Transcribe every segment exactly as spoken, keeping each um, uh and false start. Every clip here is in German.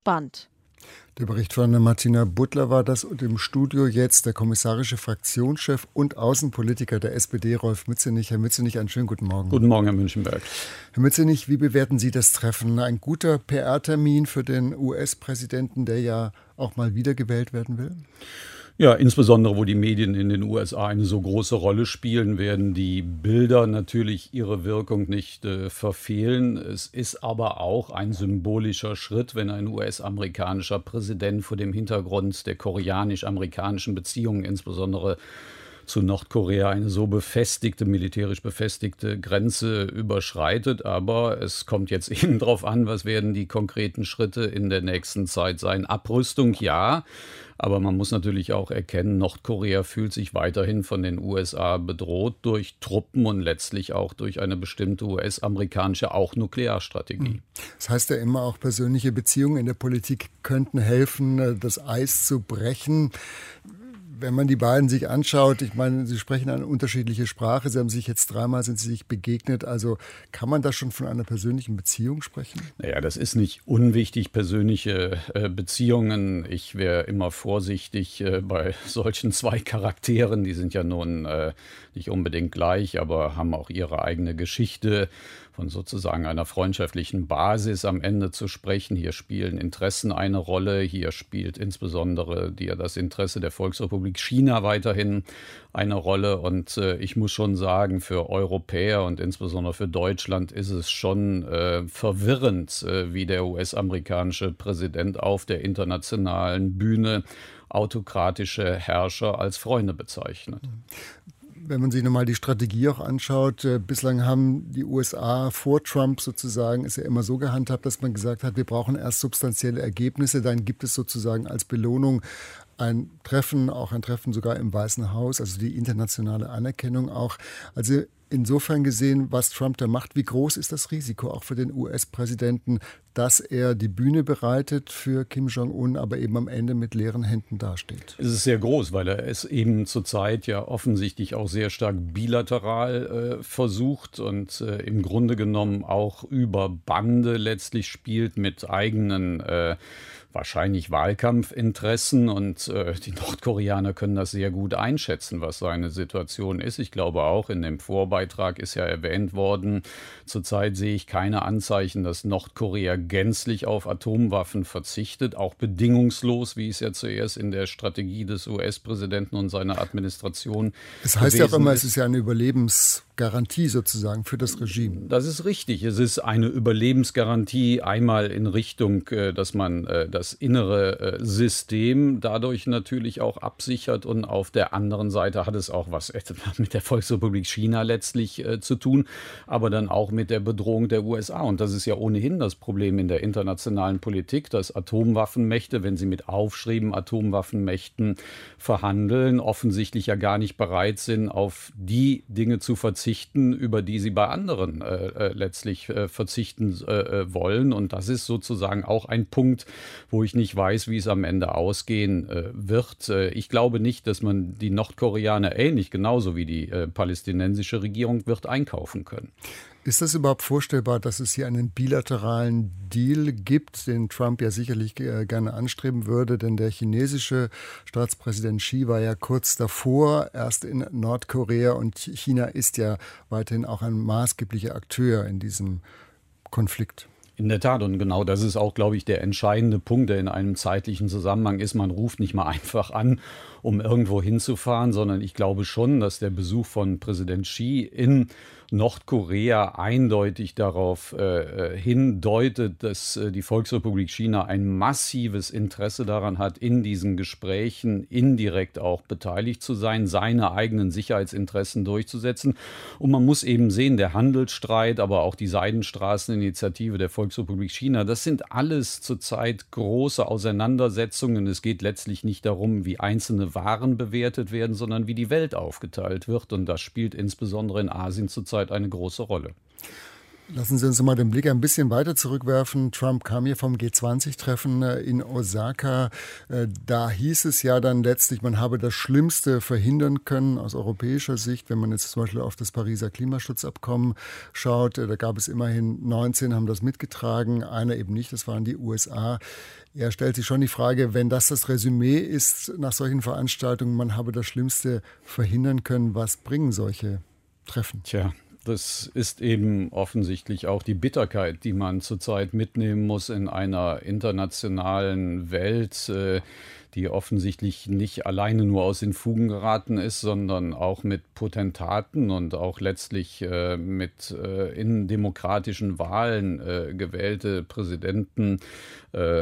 gespannt. Der Bericht von Martina Butler war das, und im Studio jetzt der kommissarische Fraktionschef und Außenpolitiker der S P D, Rolf Mützenich. Herr Mützenich, einen schönen guten Morgen. Guten Morgen, Herr Münchenberg. Herr Mützenich, wie bewerten Sie das Treffen? Ein guter P R-Termin für den U S-Präsidenten, der ja auch mal wiedergewählt werden will? Ja, insbesondere wo die Medien in den U S A eine so große Rolle spielen, werden die Bilder natürlich ihre Wirkung nicht äh, verfehlen. Es ist aber auch ein symbolischer Schritt, wenn ein U S-amerikanischer Präsident vor dem Hintergrund der koreanisch-amerikanischen Beziehungen, insbesondere zu Nordkorea, eine so befestigte, militärisch befestigte Grenze überschreitet. Aber es kommt jetzt eben darauf an, was werden die konkreten Schritte in der nächsten Zeit sein. Abrüstung, ja. Aber man muss natürlich auch erkennen, Nordkorea fühlt sich weiterhin von den U S A bedroht durch Truppen und letztlich auch durch eine bestimmte U S-amerikanische, auch Nuklearstrategie. Das heißt ja immer, auch persönliche Beziehungen in der Politik könnten helfen, das Eis zu brechen. Wenn man die beiden sich anschaut, ich meine, sie sprechen eine unterschiedliche Sprache, sie haben sich jetzt dreimal, sind sie sich begegnet, also kann man da schon von einer persönlichen Beziehung sprechen? Naja, das ist nicht unwichtig, persönliche äh, Beziehungen. Ich wäre immer vorsichtig äh, bei solchen zwei Charakteren, die sind ja nun äh, nicht unbedingt gleich, aber haben auch ihre eigene Geschichte, von sozusagen einer freundschaftlichen Basis am Ende zu sprechen. Hier spielen Interessen eine Rolle. Hier spielt insbesondere die, das Interesse der Volksrepublik China weiterhin eine Rolle. Und äh, ich muss schon sagen, für Europäer und insbesondere für Deutschland ist es schon äh, verwirrend, äh, wie der U S-amerikanische Präsident auf der internationalen Bühne autokratische Herrscher als Freunde bezeichnet. Wenn man sich nochmal die Strategie auch anschaut, äh, bislang haben die U S A vor Trump sozusagen es ja immer so gehandhabt, dass man gesagt hat, wir brauchen erst substanzielle Ergebnisse, dann gibt es sozusagen als Belohnung ein Treffen, auch ein Treffen sogar im Weißen Haus, also die internationale Anerkennung auch. Also insofern gesehen, was Trump da macht, wie groß ist das Risiko auch für den U S-Präsidenten, dass er die Bühne bereitet für Kim Jong-un, aber eben am Ende mit leeren Händen dasteht? Es ist sehr groß, weil er es eben zurzeit ja offensichtlich auch sehr stark bilateral äh, versucht und äh, im Grunde genommen auch über Bande letztlich spielt mit eigenen äh, wahrscheinlich Wahlkampfinteressen, und äh, die Nordkoreaner können das sehr gut einschätzen, was seine Situation ist. Ich glaube auch, in dem Vorbeitrag ist ja erwähnt worden, zurzeit sehe ich keine Anzeichen, dass Nordkorea gänzlich auf Atomwaffen verzichtet, auch bedingungslos, wie es ja zuerst in der Strategie des U S-Präsidenten und seiner Administration Es heißt ja auch immer, ist. es ist ja eine Überlebensgarantie sozusagen für das Regime. Das ist richtig. Es ist eine Überlebensgarantie einmal in Richtung, dass man das innere System dadurch natürlich auch absichert, und auf der anderen Seite hat es auch was mit der Volksrepublik China letztlich zu tun, aber dann auch mit der Bedrohung der U S A. Und das ist ja ohnehin das Problem in der internationalen Politik, dass Atomwaffenmächte, wenn sie mit aufschrieben Atomwaffenmächten verhandeln, offensichtlich ja gar nicht bereit sind, auf die Dinge zu verzichten, über die sie bei anderen äh, letztlich äh, verzichten äh, wollen. Und das ist sozusagen auch ein Punkt, wo ich nicht weiß, wie es am Ende ausgehen äh, wird. Äh, ich glaube nicht, dass man die Nordkoreaner ähnlich genauso wie die äh, palästinensische Regierung wird einkaufen können. Ist das überhaupt vorstellbar, dass es hier einen bilateralen Deal gibt, den Trump ja sicherlich gerne anstreben würde? Denn der chinesische Staatspräsident Xi war ja kurz davor, erst in Nordkorea, und China ist ja weiterhin auch ein maßgeblicher Akteur in diesem Konflikt. In der Tat, und genau das ist auch, glaube ich, der entscheidende Punkt, der in einem zeitlichen Zusammenhang ist. Man ruft nicht mal einfach an, um irgendwo hinzufahren, sondern ich glaube schon, dass der Besuch von Präsident Xi in Nordkorea eindeutig darauf äh, hindeutet, dass äh, die Volksrepublik China ein massives Interesse daran hat, in diesen Gesprächen indirekt auch beteiligt zu sein, seine eigenen Sicherheitsinteressen durchzusetzen. Und man muss eben sehen, der Handelsstreit, aber auch die Seidenstraßeninitiative der Volksrepublik China, das sind alles zurzeit große Auseinandersetzungen. Es geht letztlich nicht darum, wie einzelne Waren bewertet werden, sondern wie die Welt aufgeteilt wird. Und das spielt insbesondere in Asien zurzeit eine große Rolle. Lassen Sie uns mal den Blick ein bisschen weiter zurückwerfen. Trump kam hier vom G zwanzig Treffen in Osaka. Da hieß es ja dann letztlich, man habe das Schlimmste verhindern können aus europäischer Sicht. Wenn man jetzt zum Beispiel auf das Pariser Klimaschutzabkommen schaut, da gab es immerhin neunzehn, haben das mitgetragen, einer eben nicht, das waren die U S A. Er stellt sich schon die Frage, wenn das das Resümee ist nach solchen Veranstaltungen, man habe das Schlimmste verhindern können, was bringen solche Treffen? Tja. Das ist eben offensichtlich auch die Bitterkeit, die man zurzeit mitnehmen muss in einer internationalen Welt, die offensichtlich nicht alleine nur aus den Fugen geraten ist, sondern auch mit Potentaten und auch letztlich äh, mit äh, in demokratischen Wahlen äh, gewählte Präsidenten äh, äh,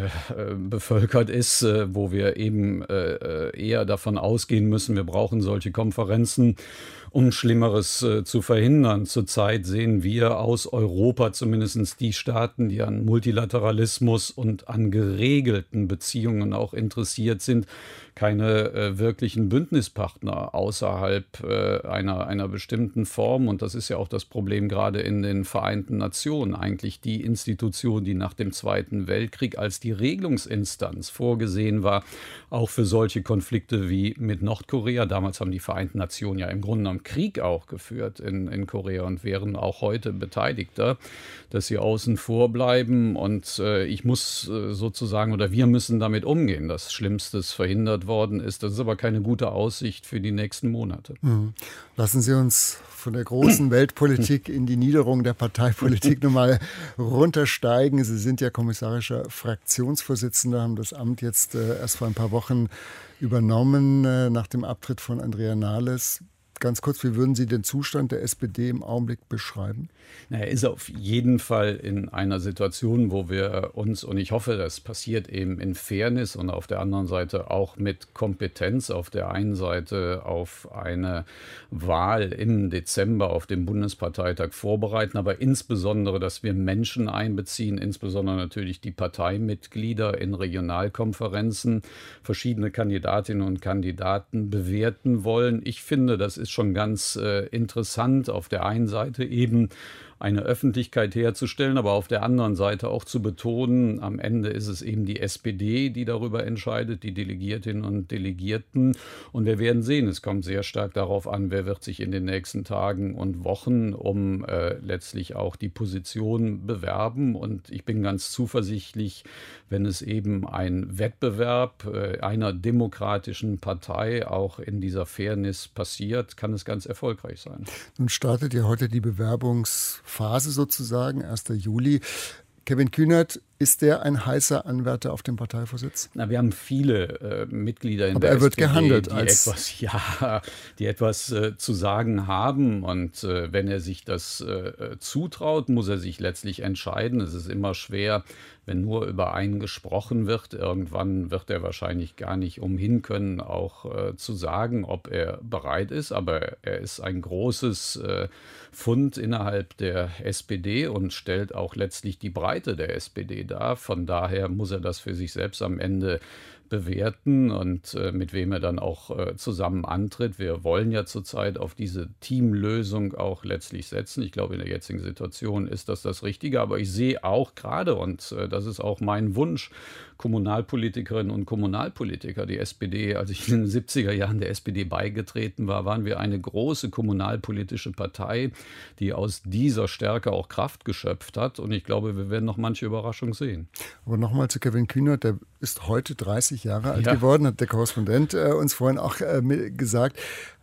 bevölkert ist, äh, wo wir eben äh, eher davon ausgehen müssen, wir brauchen solche Konferenzen, um Schlimmeres äh, zu verhindern. Zurzeit sehen wir aus Europa zumindest die Staaten, die an Multilateralismus und an geregelten Beziehungen auch interessiert sind, keine äh, wirklichen Bündnispartner außerhalb äh, einer, einer bestimmten Form. Und das ist ja auch das Problem gerade in den Vereinten Nationen. Eigentlich die Institution, die nach dem Zweiten Weltkrieg als die Regelungsinstanz vorgesehen war, auch für solche Konflikte wie mit Nordkorea. Damals haben die Vereinten Nationen ja im Grunde genommen Krieg auch geführt in, in Korea und wären auch heute Beteiligter, dass sie außen vor bleiben. Und äh, ich muss äh, sozusagen, oder wir müssen damit umgehen, dass Schlimmstes verhindert worden ist. Das ist aber keine gute Aussicht für die nächsten Monate. Mhm. Lassen Sie uns von der großen Weltpolitik in die Niederung der Parteipolitik nochmal runtersteigen. Sie sind ja kommissarischer Fraktionsvorsitzender, haben das Amt jetzt äh, erst vor ein paar Wochen übernommen, äh, nach dem Abtritt von Andrea Nahles. Ganz kurz, wie würden Sie den Zustand der S P D im Augenblick beschreiben? Na, er ist auf jeden Fall in einer Situation, wo wir uns, und ich hoffe, das passiert eben in Fairness und auf der anderen Seite auch mit Kompetenz, auf der einen Seite auf eine Wahl im Dezember auf dem Bundesparteitag vorbereiten, aber insbesondere, dass wir Menschen einbeziehen, insbesondere natürlich die Parteimitglieder in Regionalkonferenzen, verschiedene Kandidatinnen und Kandidaten bewerten wollen. Ich finde, das ist schon ganz äh, interessant, auf der einen Seite eben eine Öffentlichkeit herzustellen, aber auf der anderen Seite auch zu betonen, am Ende ist es eben die S P D, die darüber entscheidet, die Delegiertinnen und Delegierten. Und wir werden sehen, es kommt sehr stark darauf an, wer wird sich in den nächsten Tagen und Wochen um äh, letztlich auch die Position bewerben. Und ich bin ganz zuversichtlich, wenn es eben ein Wettbewerb äh, einer demokratischen Partei auch in dieser Fairness passiert, kann es ganz erfolgreich sein. Nun startet ja heute die Bewerbungsphase sozusagen, erster Juli. Kevin Kühnert, ist der ein heißer Anwärter auf den Parteivorsitz? Na, wir haben viele äh, Mitglieder in Aber der er wird S P D, gehandelt die als etwas, ja, die etwas äh, zu sagen haben. Und äh, wenn er sich das äh, zutraut, muss er sich letztlich entscheiden. Es ist immer schwer, wenn nur über einen gesprochen wird. Irgendwann wird er wahrscheinlich gar nicht umhin können, auch äh, zu sagen, ob er bereit ist. Aber er ist ein großes äh, Fund innerhalb der S P D und stellt auch letztlich die Breite der S P D dar. Von daher muss er das für sich selbst am Ende bewerten und äh, mit wem er dann auch äh, zusammen antritt. Wir wollen ja zurzeit auf diese Teamlösung auch letztlich setzen. Ich glaube, in der jetzigen Situation ist das das Richtige. Aber ich sehe auch gerade, und äh, das ist auch mein Wunsch, Kommunalpolitikerinnen und Kommunalpolitiker, die S P D, als ich in den siebziger Jahren der S P D beigetreten war, waren wir eine große kommunalpolitische Partei, die aus dieser Stärke auch Kraft geschöpft hat. Und ich glaube, wir werden noch manche Überraschung sehen. Aber nochmal zu Kevin Kühnert, der ist heute dreißig Jahre alt ja. geworden, hat der Korrespondent äh, uns vorhin auch äh, gesagt.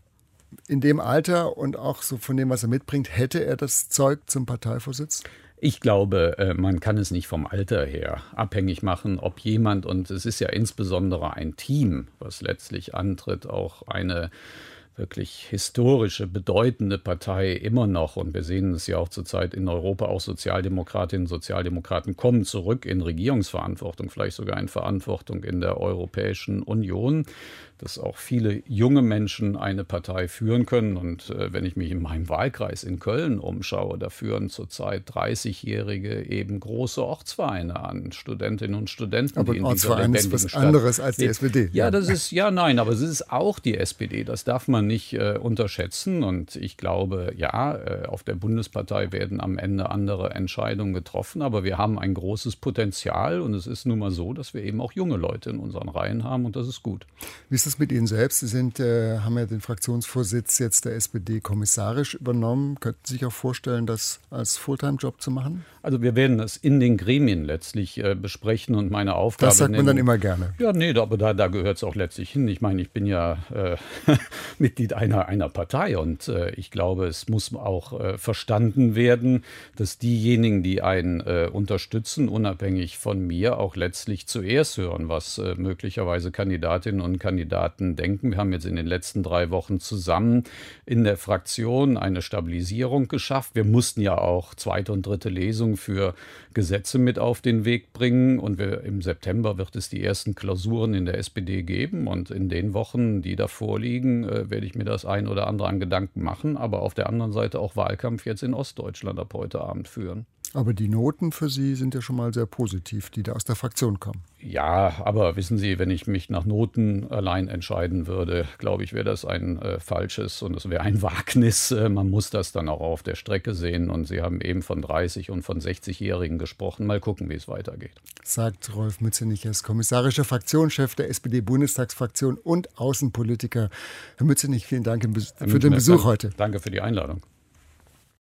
In dem Alter und auch so von dem, was er mitbringt, hätte er das Zeug zum Parteivorsitz? Ich glaube, man kann es nicht vom Alter her abhängig machen, ob jemand, und es ist ja insbesondere ein Team, was letztlich antritt, auch eine wirklich historische, bedeutende Partei immer noch. Und wir sehen es ja auch zurzeit in Europa, auch Sozialdemokratinnen und Sozialdemokraten kommen zurück in Regierungsverantwortung, vielleicht sogar in Verantwortung in der Europäischen Union, dass auch viele junge Menschen eine Partei führen können. Und äh, wenn ich mich in meinem Wahlkreis in Köln umschaue, da führen zurzeit dreißigjährige eben große Ortsvereine an, Studentinnen und Studenten. Aber die in Ortsverein dieser ist was Stadt anderes als die S P D. Ja, das ist, ja, nein, aber es ist auch die S P D, das darf man man nicht äh, unterschätzen. Und ich glaube, ja, äh, auf der Bundespartei werden am Ende andere Entscheidungen getroffen. Aber wir haben ein großes Potenzial. Und es ist nun mal so, dass wir eben auch junge Leute in unseren Reihen haben. Und das ist gut. Wie ist das mit Ihnen selbst? Sie sind, äh, haben ja den Fraktionsvorsitz jetzt der S P D kommissarisch übernommen. Könnten Sie sich auch vorstellen, das als Fulltime-Job zu machen? Also wir werden es in den Gremien letztlich äh, besprechen und meine Aufgabe. Das sagt man dann immer gerne. Ja, nee, aber da, da gehört es auch letztlich hin. Ich meine, ich bin ja äh, Mitglied einer, einer Partei und äh, ich glaube, es muss auch äh, verstanden werden, dass diejenigen, die einen äh, unterstützen, unabhängig von mir, auch letztlich zuerst hören, was äh, möglicherweise Kandidatinnen und Kandidaten denken. Wir haben jetzt in den letzten drei Wochen zusammen in der Fraktion eine Stabilisierung geschafft. Wir mussten ja auch zweite und dritte Lesung für Gesetze mit auf den Weg bringen und wir, im September wird es die ersten Klausuren in der S P D geben und in den Wochen, die davor liegen, äh, werde ich mir das ein oder andere an Gedanken machen, aber auf der anderen Seite auch Wahlkampf jetzt in Ostdeutschland ab heute Abend führen. Aber die Noten für Sie sind ja schon mal sehr positiv, die da aus der Fraktion kommen. Ja, aber wissen Sie, wenn ich mich nach Noten allein entscheiden würde, glaube ich, wäre das ein äh, falsches und es wäre ein Wagnis. Äh, man muss das dann auch auf der Strecke sehen und Sie haben eben von dreißig- und von sechzig-Jährigen gesprochen. Mal gucken, wie es weitergeht. Sagt Rolf Mützenich, er ist kommissarischer Fraktionschef der S P D-Bundestagsfraktion und Außenpolitiker. Herr Mützenich, vielen Dank für den Besuch heute. Danke für die Einladung.